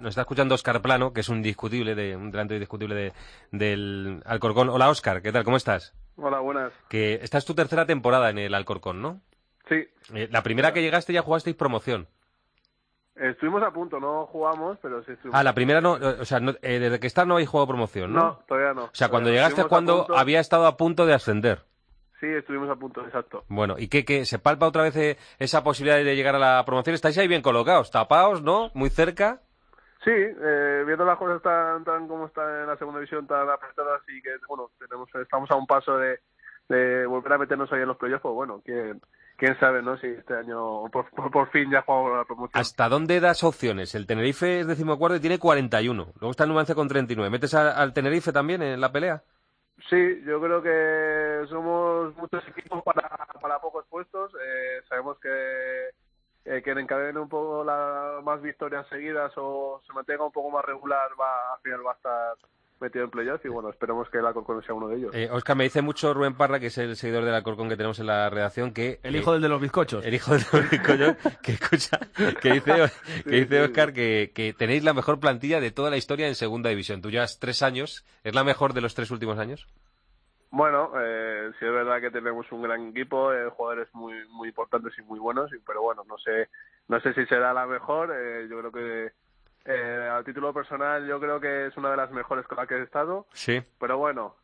Nos está escuchando Óscar Plano, que es un delantero indiscutible del Alcorcón. Hola, Óscar, ¿qué tal? ¿Cómo estás? Hola, buenas. Que esta es tu tercera temporada en el Alcorcón, ¿no? Sí. La primera que llegaste ya jugasteis promoción. Estuvimos a punto, no jugamos, pero sí estuvimos. La primera no, o sea, desde que estás no habéis jugado promoción, ¿no? No, todavía no. O sea, cuando Todavía no. llegaste es Estuvimos a cuando punto. había estado a punto de ascender. Sí, estuvimos a punto, exacto. Bueno, ¿y qué se palpa otra vez esa posibilidad de llegar a la promoción? ¿Estáis ahí bien colocados, tapados, no? Muy cerca. Sí, viendo las cosas tan como están en la segunda división, tan apretadas, y que, bueno, estamos a un paso de volver a meternos ahí en los playoffs, pues bueno, quién sabe, ¿no? Si este año por fin ya jugamos la promoción. ¿Hasta dónde das opciones? El Tenerife es 14º y tiene 41. Luego está el Numancia con 39. ¿Metes al Tenerife también en la pelea? Sí, yo creo que somos muchos equipos para pocos puestos. Sabemos que quien encadene un poco más victorias seguidas o se mantenga un poco más regular al final va a estar metido en playoff, y bueno, esperemos que el Alcorcón sea uno de ellos. Óscar, me dice mucho Rubén Parra, que es el seguidor del Alcorcón que tenemos en la redacción, que... El hijo del de los bizcochos. El hijo de los bizcochos, que escucha, que dice Óscar que tenéis la mejor plantilla de toda la historia en segunda división. Tú llevas 3 años, ¿es la mejor de los 3 últimos años? Bueno, sí es verdad que tenemos un gran equipo, jugadores muy importantes y muy buenos, pero bueno, no sé si será la mejor. Yo creo que a título personal yo creo que es una de las mejores con la que he estado. Sí. Pero bueno,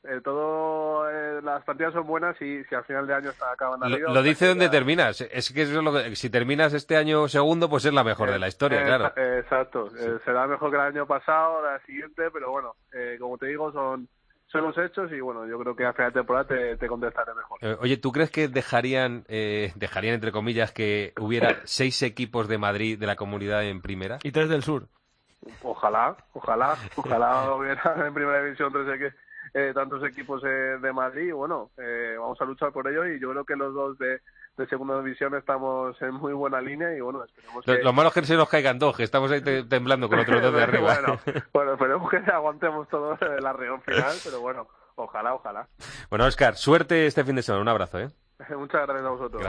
las partidas son buenas y si al final de año acaban arriba... Lo dice donde terminas. Es que eso es lo que, si terminas este año segundo, pues es la mejor de la historia, claro. Exacto. Sí. Será mejor que el año pasado, la siguiente, pero bueno, como te digo, son los hechos y bueno, yo creo que a final de temporada te contestaré mejor. Oye, ¿tú crees que dejarían entre comillas, que hubiera 6 equipos de Madrid de la Comunidad en primera? Y 3 del sur. Ojalá hubiera en primera división tantos equipos de Madrid. Y bueno, vamos a luchar por ello y yo creo que los dos de segunda división estamos en muy buena línea y bueno, esperemos que... Lo malo es que se nos caigan 2, que estamos ahí temblando con otros 2 de arriba. bueno, esperemos que aguantemos todo el arreón final, pero bueno, ojalá. Bueno, Óscar, suerte este fin de semana. Un abrazo, ¿eh? Muchas gracias a vosotros.